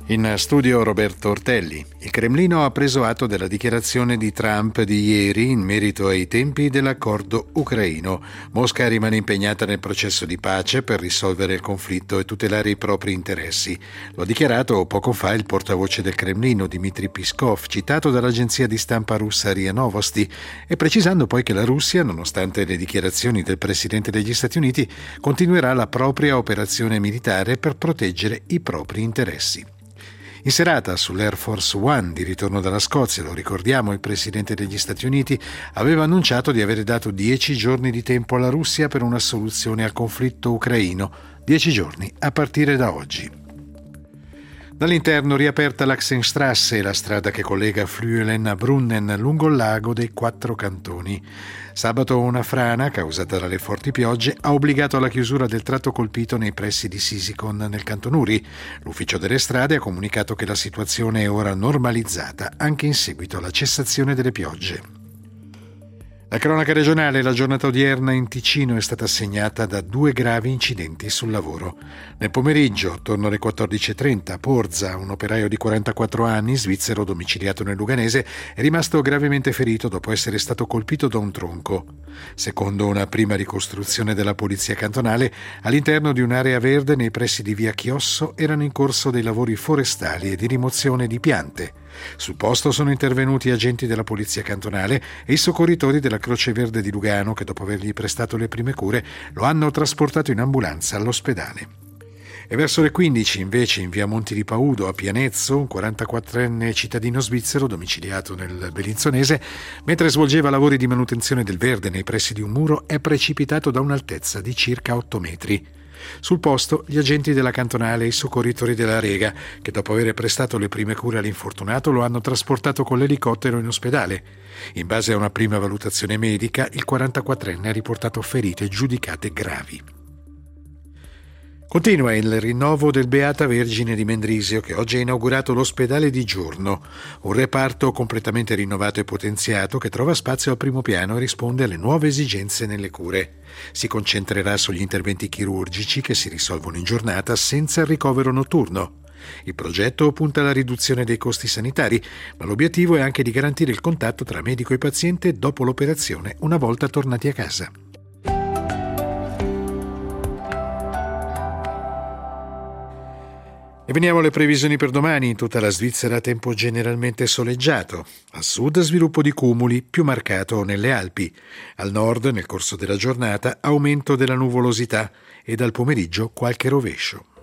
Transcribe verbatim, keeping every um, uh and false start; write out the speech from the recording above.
In studio Roberto Ortelli. Il Cremlino ha preso atto della dichiarazione di Trump di ieri in merito ai tempi dell'accordo ucraino. Mosca rimane impegnata nel processo di pace per risolvere il conflitto e tutelare i propri interessi. Lo ha dichiarato poco fa il portavoce del Cremlino, Dmitry Peskov, citato dall'agenzia di stampa russa R I A Novosti, e precisando poi che la Russia, nonostante le dichiarazioni del presidente degli Stati Uniti, continuerà la propria operazione militare per proteggere i propri interessi. In serata sull'Air Force One di ritorno dalla Scozia, lo ricordiamo, il presidente degli Stati Uniti aveva annunciato di avere dato dieci giorni di tempo alla Russia per una soluzione al conflitto ucraino, dieci giorni a partire da oggi. Dall'interno riaperta l'Axenstrasse, la strada che collega Flüelen a Brunnen lungo il lago dei Quattro Cantoni. Sabato una frana, causata dalle forti piogge, ha obbligato alla chiusura del tratto colpito nei pressi di Sisikon nel Canton Uri. L'ufficio delle strade ha comunicato che la situazione è ora normalizzata, anche in seguito alla cessazione delle piogge. La cronaca regionale, la giornata odierna in Ticino è stata segnata da due gravi incidenti sul lavoro. Nel pomeriggio, attorno alle quattordici e trenta, a Porza, un operaio di quarantaquattro anni, svizzero domiciliato nel Luganese, è rimasto gravemente ferito dopo essere stato colpito da un tronco. Secondo una prima ricostruzione della polizia cantonale, all'interno di un'area verde nei pressi di via Chiosso erano in corso dei lavori forestali e di rimozione di piante. Sul posto sono intervenuti agenti della polizia cantonale e i soccorritori della Croce Verde di Lugano che, dopo avergli prestato le prime cure, lo hanno trasportato in ambulanza all'ospedale. E verso le quindici, invece, in via Monti di Paudo a Pianezzo, un quarantaquattrenne cittadino svizzero domiciliato nel Bellinzonese, mentre svolgeva lavori di manutenzione del verde nei pressi di un muro, è precipitato da un'altezza di circa otto metri. Sul posto gli agenti della cantonale e i soccorritori della Rega, che dopo aver prestato le prime cure all'infortunato lo hanno trasportato con l'elicottero in ospedale. In base a una prima valutazione medica, il quarantaquattrenne ha riportato ferite giudicate gravi. Continua il rinnovo del Beata Vergine di Mendrisio, che oggi ha inaugurato l'ospedale di giorno, un reparto completamente rinnovato e potenziato che trova spazio al primo piano e risponde alle nuove esigenze nelle cure. Si concentrerà sugli interventi chirurgici che si risolvono in giornata senza il ricovero notturno. Il progetto punta alla riduzione dei costi sanitari, ma l'obiettivo è anche di garantire il contatto tra medico e paziente dopo l'operazione, una volta tornati a casa. E veniamo alle previsioni per domani. In tutta la Svizzera tempo generalmente soleggiato. A sud sviluppo di cumuli, più marcato nelle Alpi. Al nord, nel corso della giornata, aumento della nuvolosità e dal pomeriggio qualche rovescio.